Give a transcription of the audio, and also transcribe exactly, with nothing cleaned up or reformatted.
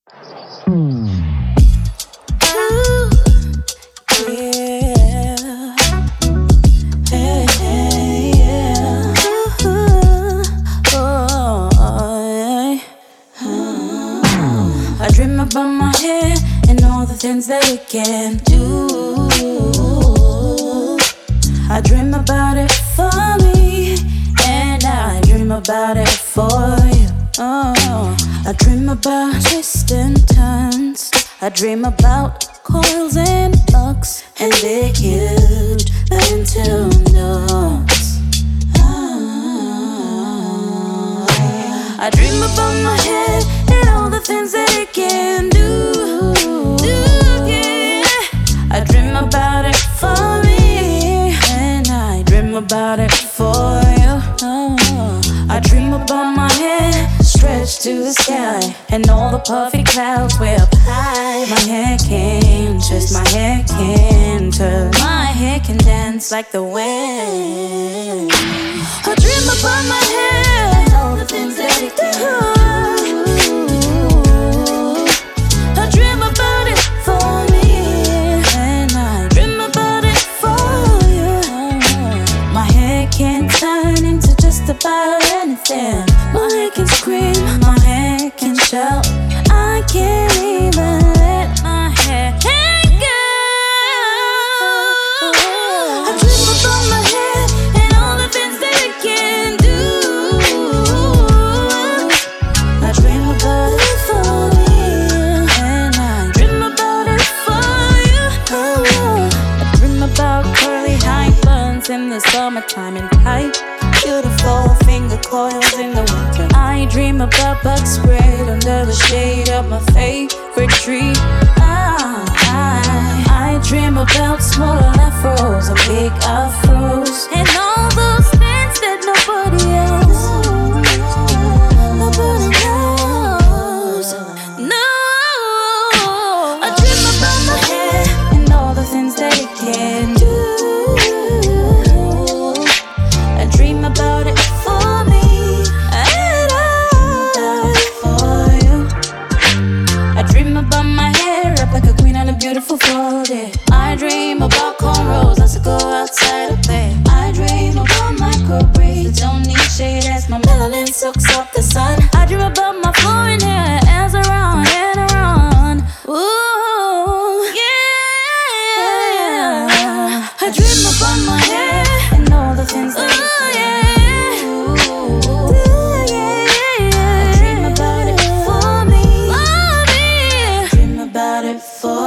About my hair and all the things that it can do. I dream about it for me, and I dream about it for you. Oh, I dream about twists and turns. I dream about coils and locks and big, huge into notes. Oh, I dream about my head and all the things that it can do. do yeah. I dream about it for me, and I dream about it for you. Oh, I dream about my head stretched to the sky, and all the puffy clouds way up high. My hair can twist, my hair can turn, my hair can dance like the wind. I dream about my hair and all the things that it can do. I dream about it for me, and I dream about it for you. My hair can turn into just about anything. My hair can scream, my hair can shout. I can't even let my hair hang go. I dream about my hair and all the things that it can do. I dream about it for me, and I dream about it for you. I dream about curly high buns in the summertime and tight, beautiful finger coils in the winter. I dream about bug spray under the shade of my favorite tree. I, I, I dream about small afros and big afros, and all those things that nobody else, nobody knows. No, I dream about my hair and all the things that it can do. I dream about it for me, and I for you. I dream about my hair up like a queen on a beautiful fall day. I dream about cornrows, let's go outside and play. I dream about micro braids, don't need shade as my melanin soaks up the sun. I dream about my flowing hair as I run and around. Ooh, yeah. I dream about my hair and all the things that it can do. I dream about it for me, I dream about it for